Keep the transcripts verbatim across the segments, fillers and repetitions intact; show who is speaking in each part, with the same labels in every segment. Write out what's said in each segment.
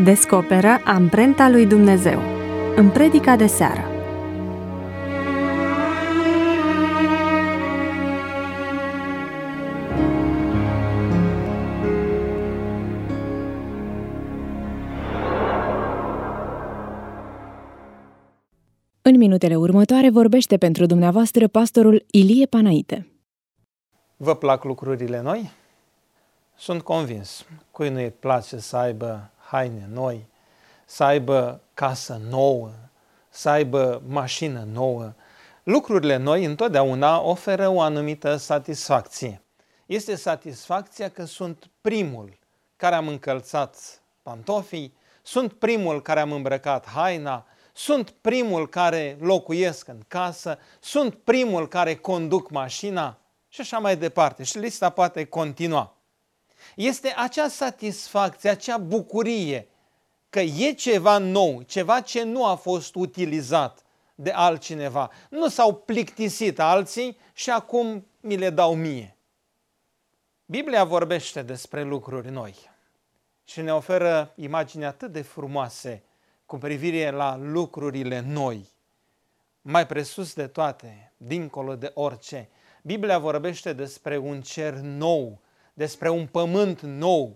Speaker 1: Descoperă amprenta lui Dumnezeu în predica de seară.
Speaker 2: În minutele următoare vorbește pentru dumneavoastră pastorul Ilie Panaite.
Speaker 3: Vă plac lucrurile noi? Sunt convins. Cui nu-i place să aibă haine noi, să aibă casă nouă, să aibă mașină nouă? Lucrurile noi întotdeauna oferă o anumită satisfacție. Este satisfacția că sunt primul care am încălțat pantofii, sunt primul care am îmbrăcat haina, sunt primul care locuiesc în casă, sunt primul care conduc mașina și așa mai departe. Și lista poate continua. Este acea satisfacție, acea bucurie că e ceva nou, ceva ce nu a fost utilizat de altcineva. Nu s-au plictisit alții și acum mi le dau mie. Biblia vorbește despre lucruri noi și ne oferă imagini atât de frumoase cu privire la lucrurile noi. Mai presus de toate, dincolo de orice, Biblia vorbește despre un cer nou, despre un pământ nou.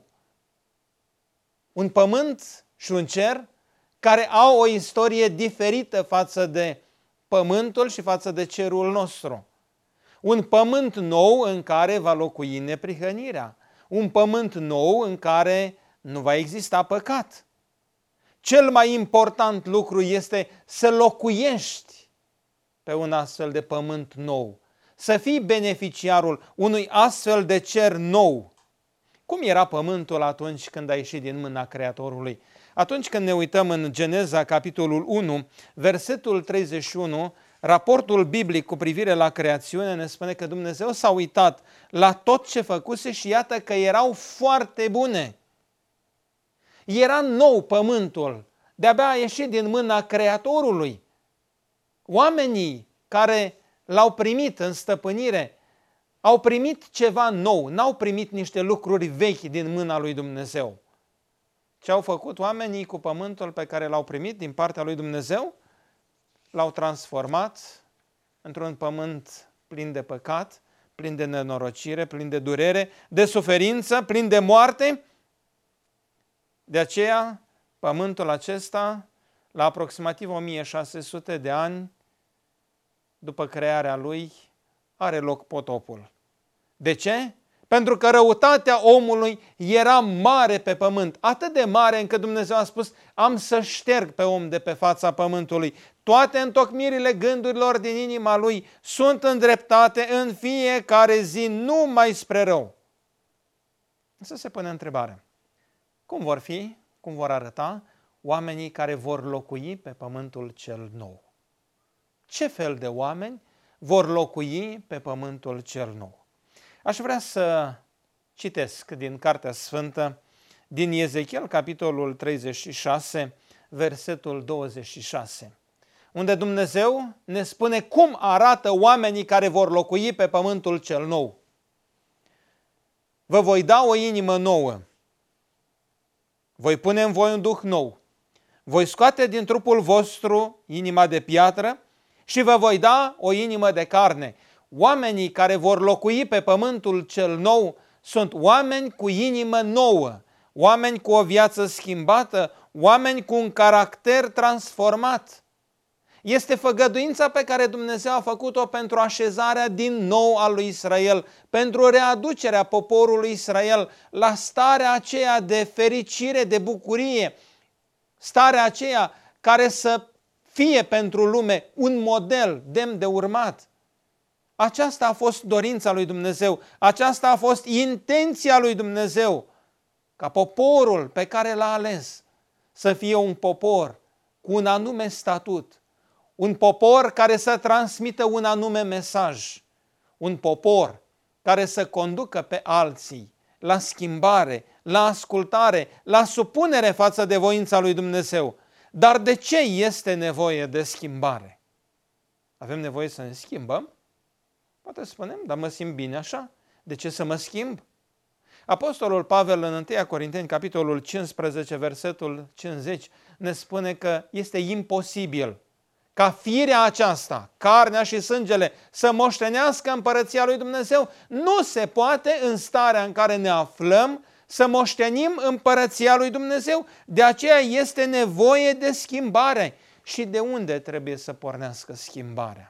Speaker 3: Un pământ și un cer care au o istorie diferită față de pământul și față de cerul nostru. Un pământ nou în care va locui neprihănirea. Un pământ nou în care nu va exista păcat. Cel mai important lucru este să locuiești pe un astfel de pământ nou, să fii beneficiarul unui astfel de cer nou. Cum era pământul atunci când a ieșit din mâna Creatorului? Atunci când ne uităm în Geneza, capitolul unu, versetul treizeci și unu, raportul biblic cu privire la creațiune ne spune că Dumnezeu s-a uitat la tot ce făcuse și iată că erau foarte bune. Era nou pământul, de-abia a ieșit din mâna Creatorului. Oamenii care l-au primit în stăpânire au primit ceva nou, n-au primit niște lucruri vechi din mâna lui Dumnezeu. Ce au făcut oamenii cu pământul pe care l-au primit din partea lui Dumnezeu? L-au transformat într-un pământ plin de păcat, plin de nenorocire, plin de durere, de suferință, plin de moarte. De aceea, pământul acesta, la aproximativ o mie șase sute de ani după crearea lui, are loc potopul. De ce? Pentru că răutatea omului era mare pe pământ, atât de mare încât Dumnezeu a spus: am să șterg pe om de pe fața pământului. Toate întocmirile gândurilor din inima lui sunt îndreptate în fiecare zi numai spre rău. Să se pune întrebarea: cum vor fi, cum vor arăta oamenii care vor locui pe pământul cel nou? Ce fel de oameni vor locui pe pământul cel nou? Aș vrea să citesc din Cartea Sfântă, din Ezechiel, capitolul treizeci și șase, versetul douăzeci și șase, unde Dumnezeu ne spune cum arată oamenii care vor locui pe pământul cel nou. Vă voi da o inimă nouă, voi pune în voi un duh nou, voi scoate din trupul vostru inima de piatră și vă voi da o inimă de carne. Oamenii care vor locui pe pământul cel nou sunt oameni cu inimă nouă, oameni cu o viață schimbată, oameni cu un caracter transformat. Este făgăduința pe care Dumnezeu a făcut-o pentru așezarea din nou a lui Israel, pentru readucerea poporului Israel la starea aceea de fericire, de bucurie, starea aceea care să fie pentru lume un model demn de urmat. Aceasta a fost dorința lui Dumnezeu, aceasta a fost intenția lui Dumnezeu, ca poporul pe care l-a ales să fie un popor cu un anume statut, un popor care să transmită un anume mesaj, un popor care să conducă pe alții la schimbare, la ascultare, la supunere față de voința lui Dumnezeu. Dar de ce este nevoie de schimbare? Avem nevoie să ne schimbăm? Poate spunem, dar mă simt bine așa. De ce să mă schimb? Apostolul Pavel în întâi Corinteni, capitolul cincisprezece, versetul cincizeci, ne spune că este imposibil ca firea aceasta, carnea și sângele, să moștenească împărăția lui Dumnezeu. Nu se poate în starea în care ne aflăm să moștenim împărăția lui Dumnezeu. De aceea este nevoie de schimbare. Și de unde trebuie să pornească schimbarea?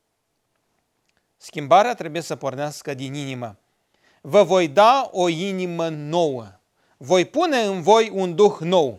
Speaker 3: Schimbarea trebuie să pornească din inimă. Vă voi da o inimă nouă. Voi pune în voi un duh nou.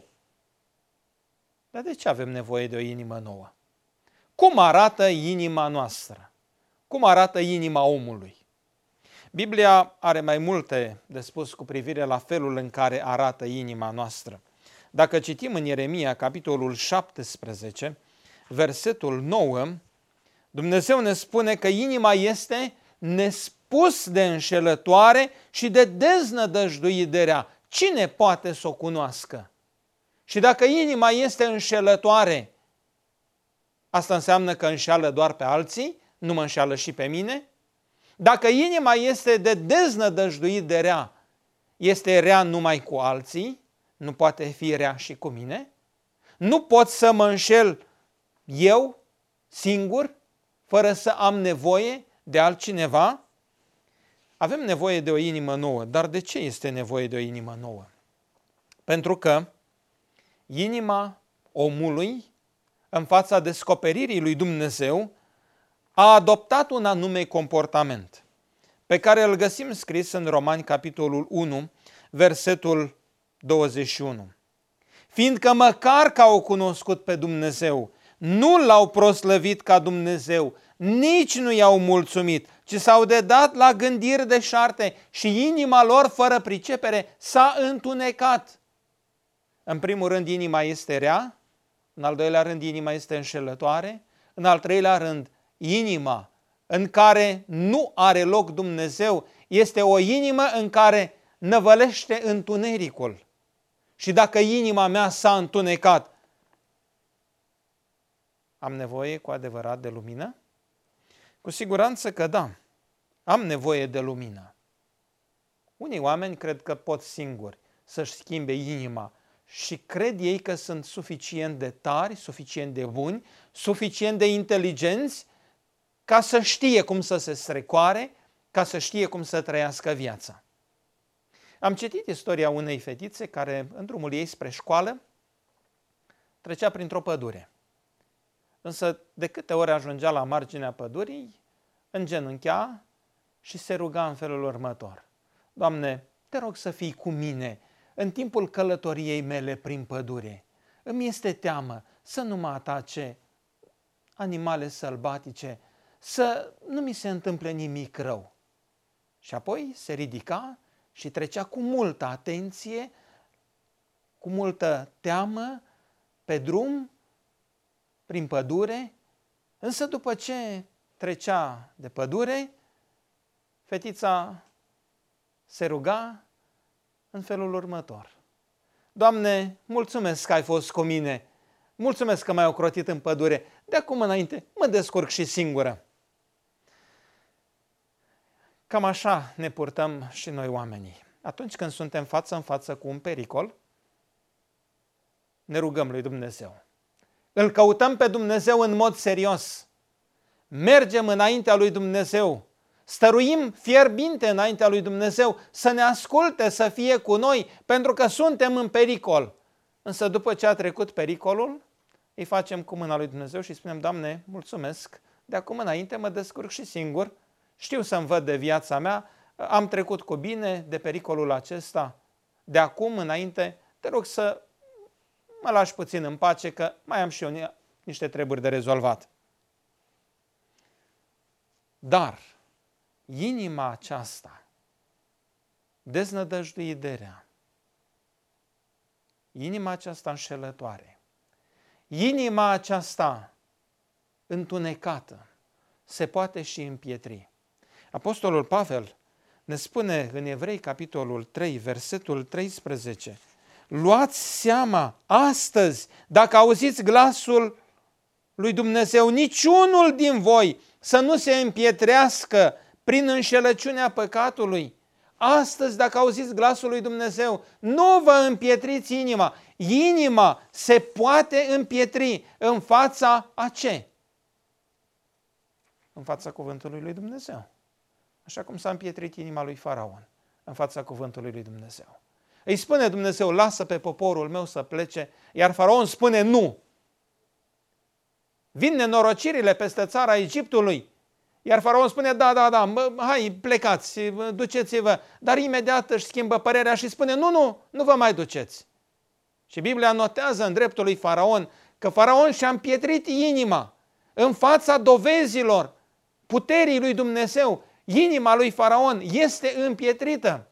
Speaker 3: Dar de ce avem nevoie de o inimă nouă? Cum arată inima noastră? Cum arată inima omului? Biblia are mai multe de spus cu privire la felul în care arată inima noastră. Dacă citim în Ieremia, capitolul șaptesprezece, versetul nouă, Dumnezeu ne spune că inima este nespus de înșelătoare și de deznădăjduit de rea. Cine poate să o cunoască? Și dacă inima este înșelătoare, asta înseamnă că înșeală doar pe alții, nu mă înșeală și pe mine? Dacă inima este de deznădăjduit de rea, este rea numai cu alții, nu poate fi rea și cu mine? Nu pot să mă înșel eu singur, fără să am nevoie de altcineva? Avem nevoie de o inimă nouă, dar de ce este nevoie de o inimă nouă? Pentru că inima omului, în fața descoperirii lui Dumnezeu, a adoptat un anume comportament, pe care îl găsim scris în Romani, capitolul unu, versetul douăzeci și unu. Fiindcă măcar că au cunoscut pe Dumnezeu, nu l-au proslăvit ca Dumnezeu, nici nu i-au mulțumit, ci s-au dedat la gândiri deșarte și inima lor, fără pricepere, s-a întunecat. În primul rând, inima este rea, în al doilea rând, inima este înșelătoare, în al treilea rând, inima în care nu are loc Dumnezeu este o inimă în care năvălește întunericul. Și dacă inima mea s-a întunecat, am nevoie cu adevărat de lumină? Cu siguranță că da, am nevoie de lumină. Unii oameni cred că pot singuri să-și schimbe inima și cred ei că sunt suficient de tari, suficient de buni, suficient de inteligenți ca să știe cum să se strecoare, ca să știe cum să trăiască viața. Am citit istoria unei fetițe care, în drumul ei spre școală, trecea printr-o pădure. Însă, de câte ori ajungea la marginea pădurii, îngenunchea și se ruga în felul următor. Doamne, te rog să fii cu mine în timpul călătoriei mele prin pădure. Îmi este teamă să nu mă atace animale sălbatice, să nu mi se întâmple nimic rău. Și apoi se ridica și trecea cu multă atenție, cu multă teamă, pe drum, prin pădure, însă după ce trecea de pădure, fetița se ruga în felul următor. Doamne, mulțumesc că ai fost cu mine, mulțumesc că m-ai ocrotit în pădure, de acum înainte mă descurc și singură. Cam așa ne purtăm și noi oamenii. Atunci când suntem față în față cu un pericol, ne rugăm lui Dumnezeu. Îl căutăm pe Dumnezeu în mod serios. Mergem înaintea lui Dumnezeu. Stăruim fierbinte înaintea lui Dumnezeu să ne asculte, să fie cu noi, pentru că suntem în pericol. Însă după ce a trecut pericolul, îi facem cu mâna lui Dumnezeu și spunem, Doamne, mulțumesc, de acum înainte mă descurc și singur, știu să-mi văd de viața mea, am trecut cu bine de pericolul acesta, de acum înainte te rog să mă lași puțin în pace, că mai am și eu niște treburi de rezolvat. Dar inima aceasta, deznădăjduit de rea, inima aceasta înșelătoare, inima aceasta întunecată, se poate și împietri. Apostolul Pavel ne spune în Evrei, capitolul trei, versetul treisprezece, luați seama astăzi, dacă auziți glasul lui Dumnezeu, niciunul din voi să nu se împietrească prin înșelăciunea păcatului. Astăzi, dacă auziți glasul lui Dumnezeu, nu vă împietriți inima. Inima se poate împietri în fața a ce? În fața cuvântului lui Dumnezeu. Așa cum s-a împietrit inima lui Faraon în fața cuvântului lui Dumnezeu. Îi spune Dumnezeu, lasă pe poporul meu să plece, iar Faraon spune nu. Vin nenorocirile peste țara Egiptului, iar Faraon spune, da, da, da, bă, hai, plecați, duceți-vă, dar imediat își schimbă părerea și spune, nu, nu, nu vă mai duceți. Și Biblia notează în dreptul lui Faraon că Faraon și-a împietrit inima în fața dovezilor puterii lui Dumnezeu. Inima lui Faraon este împietrită.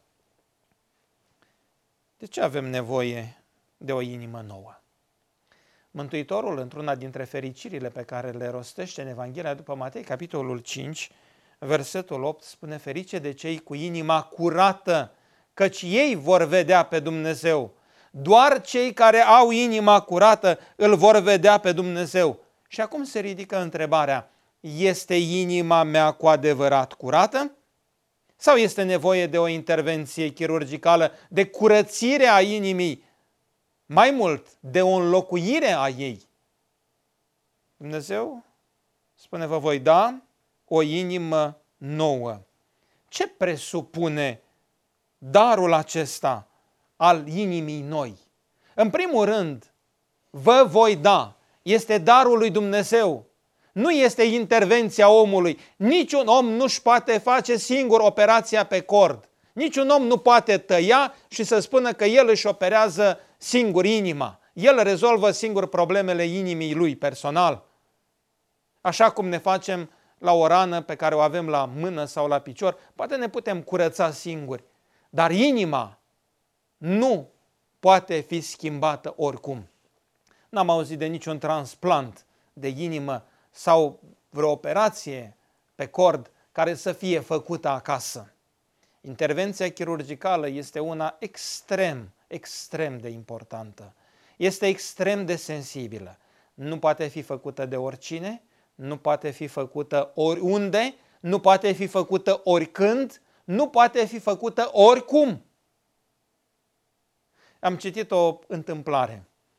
Speaker 3: De ce avem nevoie de o inimă nouă? Mântuitorul, într-una dintre fericirile pe care le rostește în Evanghelia după Matei, capitolul cinci, versetul opt, spune, ferice de cei cu inima curată, căci ei vor vedea pe Dumnezeu. Doar cei care au inima curată îl vor vedea pe Dumnezeu. Și acum se ridică întrebarea, este inima mea cu adevărat curată? Sau este nevoie de o intervenție chirurgicală, de curățire a inimii, mai mult, de o înlocuire a ei? Dumnezeu spune, vă voi da o inimă nouă. Ce presupune darul acesta al inimii noi? În primul rând, vă voi da, este darul lui Dumnezeu. Nu este intervenția omului. Niciun om nu-și poate face singur operația pe cord. Niciun om nu poate tăia și să spună că el își operează singur inima. El rezolvă singur problemele inimii lui personal. Așa cum ne facem la o rană pe care o avem la mână sau la picior, poate ne putem curăța singuri. Dar inima nu poate fi schimbată oricum. N-am auzit de niciun transplant de inimă sau vreo operație pe cord care să fie făcută acasă. Intervenția chirurgicală este una extrem, extrem de importantă. Este extrem de sensibilă. Nu poate fi făcută de oricine, nu poate fi făcută oriunde, nu poate fi făcută oricând, nu poate fi făcută oricum. Am citit o întâmplare.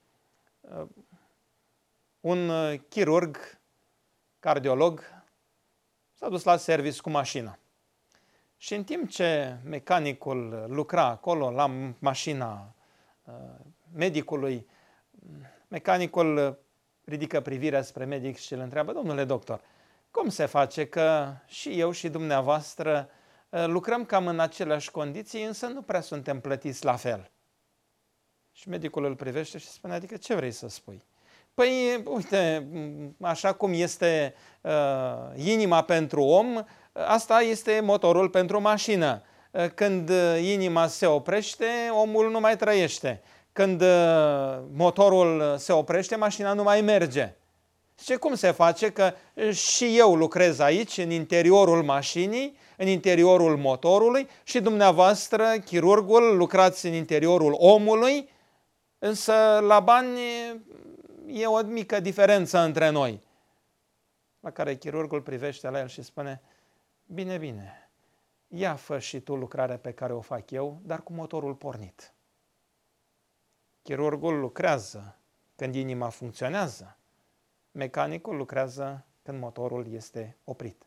Speaker 3: Un chirurg, cardiolog, s-a dus la serviciu cu mașina. Și în timp ce mecanicul lucra acolo, la mașina medicului, mecanicul ridică privirea spre medic și îl întreabă, domnule doctor, cum se face că și eu și dumneavoastră lucrăm cam în aceleași condiții, însă nu prea suntem plătiți la fel? Și medicul îl privește și spune, adică ce vrei să spui? Păi, uite, așa cum este uh, inima pentru om, asta este motorul pentru mașină. Când inima se oprește, omul nu mai trăiește. Când uh, motorul se oprește, mașina nu mai merge. Și cum se face că și eu lucrez aici, în interiorul mașinii, în interiorul motorului, și dumneavoastră, chirurgul, lucrați în interiorul omului, însă la bani e o mică diferență între noi. La care chirurgul privește la el și spune, bine, bine, ia fă și tu lucrarea pe care o fac eu, dar cu motorul pornit. Chirurgul lucrează când inima funcționează, mecanicul lucrează când motorul este oprit.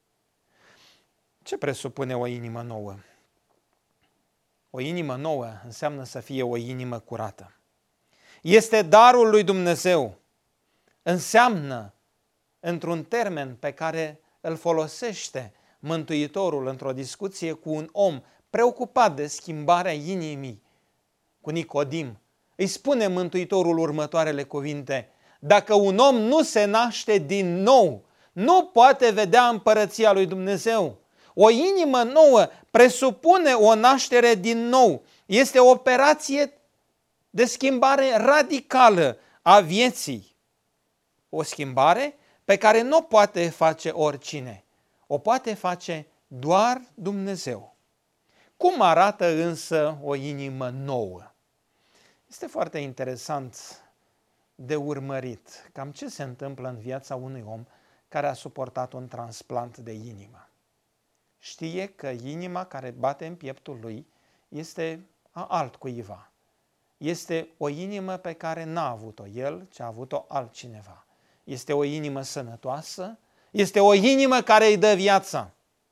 Speaker 3: Ce presupune o inimă nouă? O inimă nouă înseamnă să fie o inimă curată. Este darul lui Dumnezeu. Înseamnă, într-un termen pe care îl folosește Mântuitorul într-o discuție cu un om preocupat de schimbarea inimii, cu Nicodim, îi spune Mântuitorul următoarele cuvinte, dacă un om nu se naște din nou, nu poate vedea împărăția lui Dumnezeu. O inimă nouă presupune o naștere din nou. Este o operație de schimbare radicală a vieții. O schimbare pe care nu o poate face oricine. O poate face doar Dumnezeu. Cum arată însă o inimă nouă? Este foarte interesant de urmărit cam ce se întâmplă în viața unui om care a suportat un transplant de inimă. știe că inima care bate în pieptul lui este a altcuiva. Este o inimă pe care n-a avut-o el, ci a avut-o altcineva. Este o inimă sănătoasă, este o inimă care îi dă viața.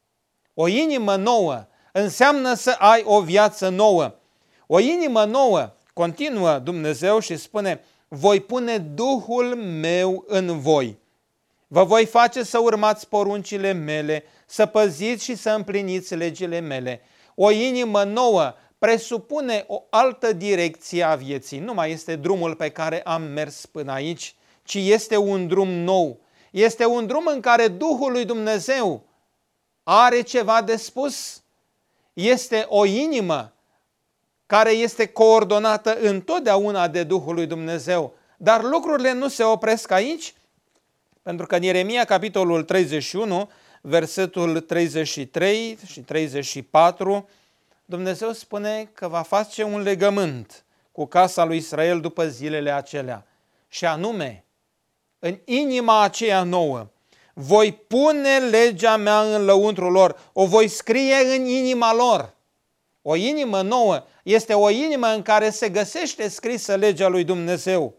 Speaker 3: O inimă nouă înseamnă să ai o viață nouă. O inimă nouă, continuă Dumnezeu și spune, voi pune Duhul meu în voi. Vă voi face să urmați poruncile mele, să păziți și să împliniți legile mele. O inimă nouă presupune o altă direcție a vieții. Nu mai este drumul pe care am mers până aici, ci este un drum nou. Este un drum în care Duhul lui Dumnezeu are ceva de spus. Este o inimă care este coordonată întotdeauna de Duhul lui Dumnezeu. Dar lucrurile nu se opresc aici, pentru că în Ieremia, capitolul treizeci și unu, versetul treizeci și trei și treizeci și patru, Dumnezeu spune că va face un legământ cu casa lui Israel după zilele acelea. Și anume, în inima aceea nouă, voi pune legea mea în lăuntrul lor, o voi scrie în inima lor. O inimă nouă este o inimă în care se găsește scrisă legea lui Dumnezeu.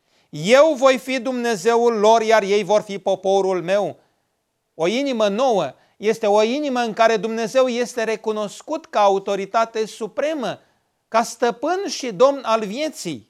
Speaker 3: Eu voi fi Dumnezeul lor, iar ei vor fi poporul meu. O inimă nouă este o inimă în care Dumnezeu este recunoscut ca autoritate supremă, ca stăpân și domn al vieții.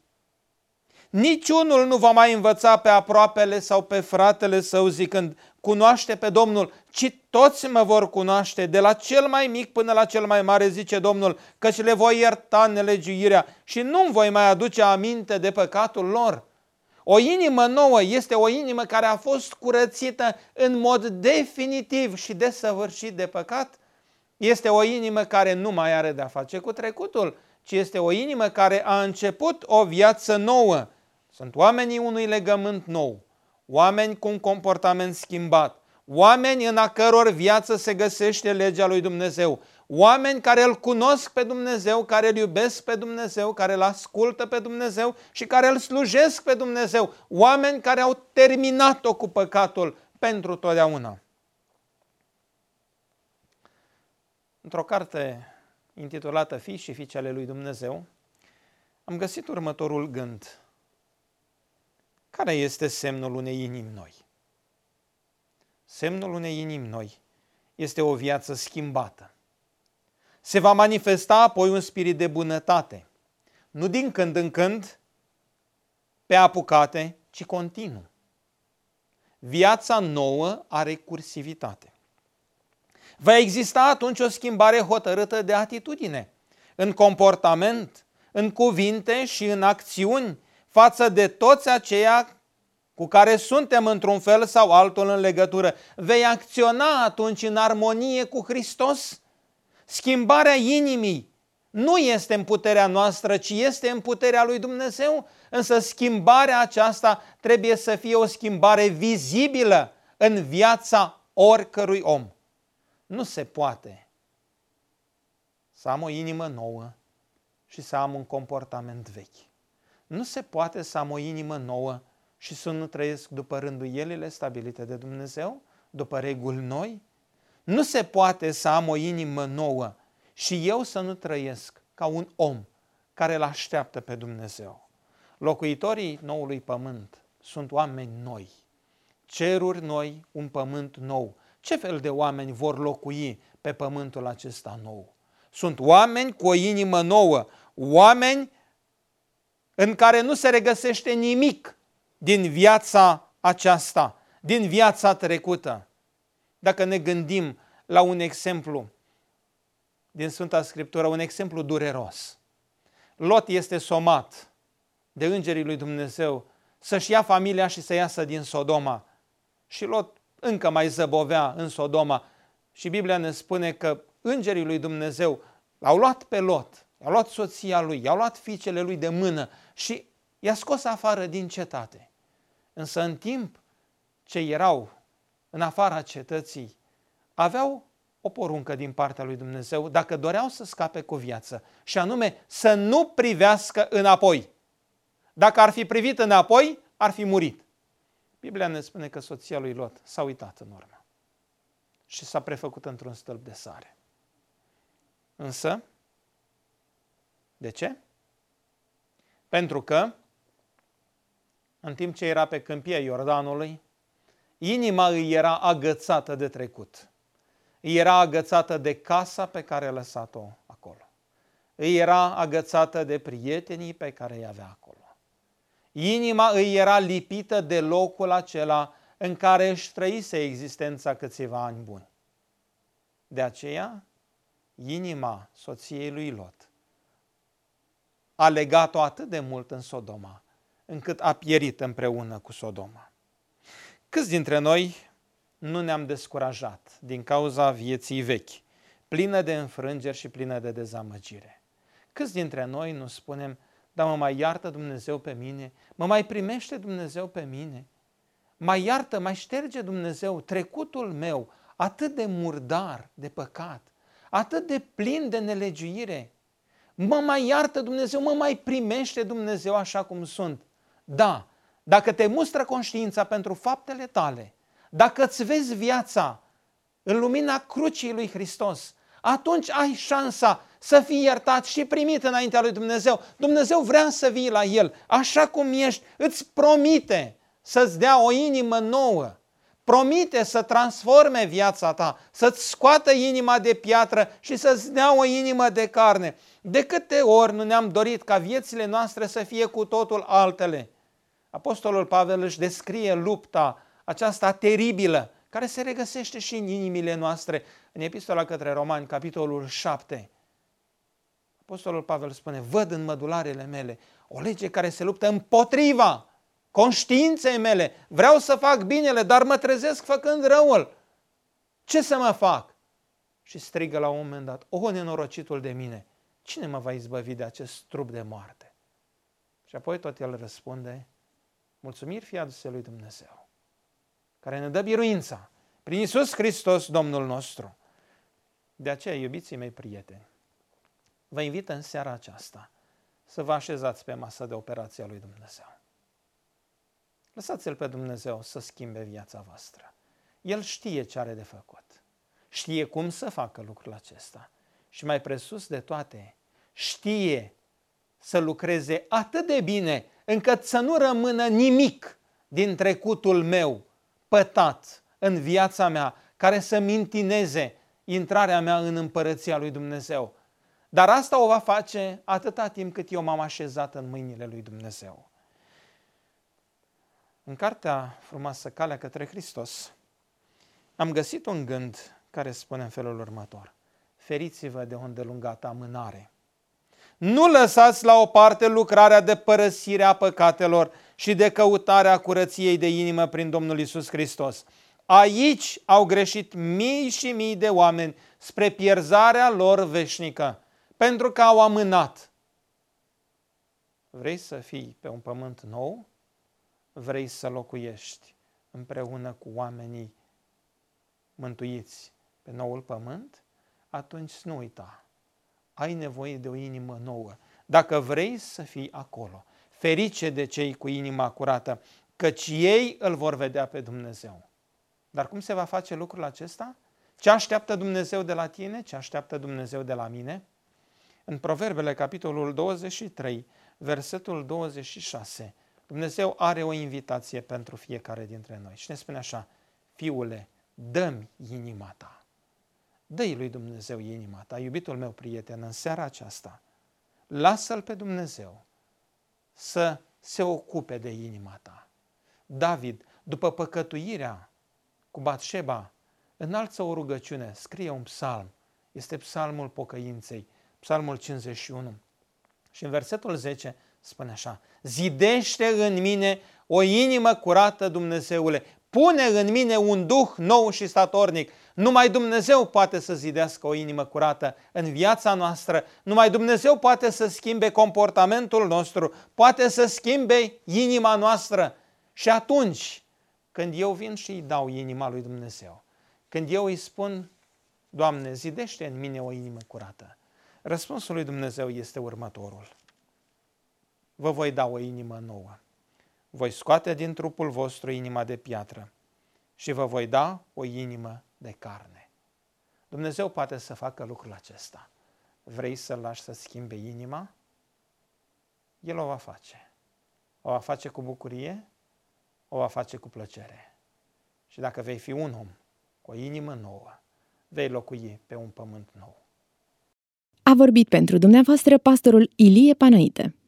Speaker 3: Niciunul nu va mai învăța pe aproapele sau pe fratele său zicând, cunoaște pe Domnul, ci toți mă vor cunoaște, de la cel mai mic până la cel mai mare, zice Domnul, căci le voi ierta nelegiuirea și nu-mi voi mai aduce aminte de păcatul lor. O inimă nouă este o inimă care a fost curățită în mod definitiv și desăvârșit de păcat. Este o inimă care nu mai are de-a face cu trecutul, ci este o inimă care a început o viață nouă. Sunt oamenii unui legământ nou, oameni cu un comportament schimbat, oameni în a căror viață se găsește legea lui Dumnezeu, oameni care îl cunosc pe Dumnezeu, care îl iubesc pe Dumnezeu, care îl ascultă pe Dumnezeu și care îl slujesc pe Dumnezeu, oameni care au terminat-o cu păcatul pentru totdeauna. Într-o carte intitulată Fii și fiice ale lui Dumnezeu, am găsit următorul gând. Care este semnul unei inimi noi? Semnul unei inimi noi este o viață schimbată. Se va manifesta apoi un spirit de bunătate, nu din când în când, pe apucate, ci continuu. Viața nouă are cursivitate. Va exista atunci o schimbare hotărâtă de atitudine, în comportament, în cuvinte și în acțiuni, față de toți aceia cu care suntem într-un fel sau altul în legătură. Vei acționa atunci în armonie cu Hristos. Schimbarea inimii nu este în puterea noastră, ci este în puterea lui Dumnezeu, însă schimbarea aceasta trebuie să fie o schimbare vizibilă în viața oricărui om. Nu se poate să am o inimă nouă și să am un comportament vechi. Nu se poate să am o inimă nouă și să nu trăiesc după rânduielile stabilite de Dumnezeu, după reguli noi. Nu se poate să am o inimă nouă și eu să nu trăiesc ca un om care îl așteaptă pe Dumnezeu. Locuitorii noului pământ sunt oameni noi, ceruri noi, un pământ nou. Ce fel de oameni vor locui pe pământul acesta nou? Sunt oameni cu o inimă nouă, oameni în care nu se regăsește nimic din viața aceasta, din viața trecută. Dacă ne gândim la un exemplu din Sfânta Scriptură, un exemplu dureros. Lot este somat de îngerii lui Dumnezeu să-și ia familia și să iasă din Sodoma. Și Lot încă mai zăbovea în Sodoma. Și Biblia ne spune că îngerii lui Dumnezeu l-au luat pe Lot, i-au luat soția lui, i-au luat fiicele lui de mână și i-a scos afară din cetate. Însă în timp ce erau în afara cetății, aveau o poruncă din partea lui Dumnezeu dacă doreau să scape cu viață, și anume să nu privească înapoi. Dacă ar fi privit înapoi, ar fi murit. Biblia ne spune că soția lui Lot s-a uitat în urmă și s-a prefăcut într-un stâlp de sare. Însă, de ce? Pentru că, în timp ce era pe câmpia Iordanului, inima îi era agățată de trecut. Îi era agățată de casa pe care a lăsat-o acolo. Îi era agățată de prietenii pe care îi avea acolo. Inima îi era lipită de locul acela în care își trăise existența câțiva ani buni. De aceea, inima soției lui Lot a legat-o atât de mult în Sodoma, încât a pierit împreună cu Sodoma. Câți dintre noi nu ne-am descurajat din cauza vieții vechi, plină de înfrângeri și plină de dezamăgire? Câți dintre noi nu spunem, dar mă mai iartă Dumnezeu pe mine, mă mai primește Dumnezeu pe mine, mai iartă, mai șterge Dumnezeu trecutul meu atât de murdar, de păcat, atât de plin de nelegiuire, mă mai iartă Dumnezeu, mă mai primește Dumnezeu așa cum sunt. Da, dacă te mustră conștiința pentru faptele tale, dacă îți vezi viața în lumina crucii lui Hristos, atunci ai șansa să fii iertat și primit înaintea lui Dumnezeu. Dumnezeu vrea să vii la El, așa cum ești, îți promite să-ți dea o inimă nouă, promite să transforme viața ta, să-ți scoată inima de piatră și să-ți dea o inimă de carne. De câte ori nu ne-am dorit ca viețile noastre să fie cu totul altele? Apostolul Pavel își descrie lupta aceasta teribilă, care se regăsește și în inimile noastre, în Epistola către Romani, capitolul șapte. Apostolul Pavel spune, văd în mădularele mele o lege care se luptă împotriva conștiinței mele. Vreau să fac binele, dar mă trezesc făcând răul. Ce să mă fac? Și strigă la un moment dat, o, nenorocitul de mine, cine mă va izbăvi de acest trup de moarte? Și apoi tot el răspunde, mulțumiri fie aduse lui Dumnezeu, care ne dă biruința prin Iisus Hristos, Domnul nostru. De aceea, iubiții mei prieteni, vă invit în seara aceasta să vă așezați pe masa de operație a lui Dumnezeu. Lăsați-L pe Dumnezeu să schimbe viața voastră. El știe ce are de făcut. Știe cum să facă lucrul acesta. Și mai presus de toate, știe să lucreze atât de bine încât să nu rămână nimic din trecutul meu pătat în viața mea care să-mi întineze intrarea mea în împărăția lui Dumnezeu. Dar asta o va face atâta timp cât eu m-am așezat în mâinile lui Dumnezeu. În cartea frumoasă Calea către Hristos am găsit un gând care spune în felul următor. Feriți-vă de o îndelungată amânare. Nu lăsați la o parte lucrarea de părăsire a păcatelor și de căutarea curăției de inimă prin Domnul Iisus Hristos. Aici au greșit mii și mii de oameni spre pierzarea lor veșnică, pentru că au amânat. Vrei să fii pe un pământ nou? Vrei să locuiești împreună cu oamenii mântuiți pe noul pământ? Atunci nu uita, ai nevoie de o inimă nouă. Dacă vrei să fii acolo, ferice de cei cu inima curată, căci ei îl vor vedea pe Dumnezeu. Dar cum se va face lucrul acesta? Ce așteaptă Dumnezeu de la tine? Ce așteaptă Dumnezeu de la mine? În Proverbele, capitolul douăzeci și trei, versetul douăzeci și șase, Dumnezeu are o invitație pentru fiecare dintre noi și ne spune așa, fiule, dă-mi inima ta. Dă-i lui Dumnezeu inima ta, iubitul meu prieten, în seara aceasta. Lasă-L pe Dumnezeu să se ocupe de inima ta. David, după păcătuirea cu Batșeba, înalță o rugăciune, scrie un psalm. Este psalmul pocăinței, psalmul cincizeci și unu. Și în versetul zece spune așa, zidește în mine o inimă curată, Dumnezeule, pune în mine un duh nou și statornic. Numai Dumnezeu poate să zidească o inimă curată în viața noastră, numai Dumnezeu poate să schimbe comportamentul nostru, poate să schimbe inima noastră. Și atunci, când eu vin și îi dau inima lui Dumnezeu, când eu îi spun, Doamne, zidește în mine o inimă curată, răspunsul lui Dumnezeu este următorul. Vă voi da o inimă nouă. Voi scoate din trupul vostru inima de piatră și vă voi da o inimă de carne. Dumnezeu poate să facă lucrul acesta. Vrei să-L lași să schimbe inima? El o va face. O va face cu bucurie, o va face cu plăcere. Și dacă vei fi un om cu o inimă nouă, vei locui pe un pământ nou.
Speaker 2: A vorbit pentru dumneavoastră pastorul Ilie Panaite.